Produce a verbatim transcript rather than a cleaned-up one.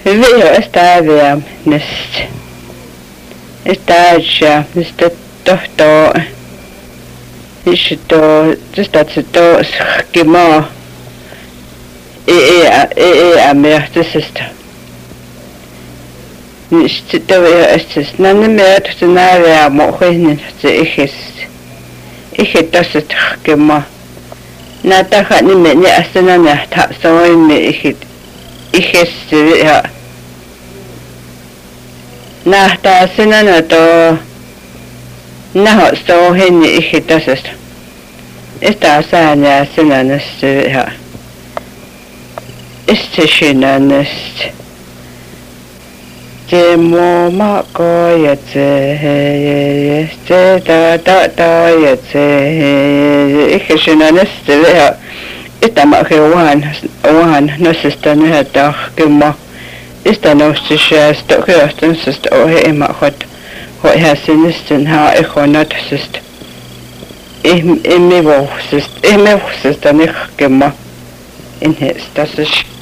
Veo stavia nest. Estagia nest tohto. Isto just to skimo. E e e a mer sister. Nicht to ist es nan mehr zu nahe mo hin zu ich ist. Ich hätte das skimo. Na ta hat ni me ni asana na ta so me ich ich ist ja. Na ta asana to na so hin ich das ist. Esta asana asana na ja. Ist es schön ist. Demo ma ko jetzt jetzt da da da jetzt ich schön ist ja. Ist da mal gewan wan das ist dann ja doch gemacht. Ist da noch zu schwer doch gehört das ist auch immer hat hat hasen ist denn ha ich und das ist ich mir wo ist ich mir ist dann nicht gemacht in ist das ist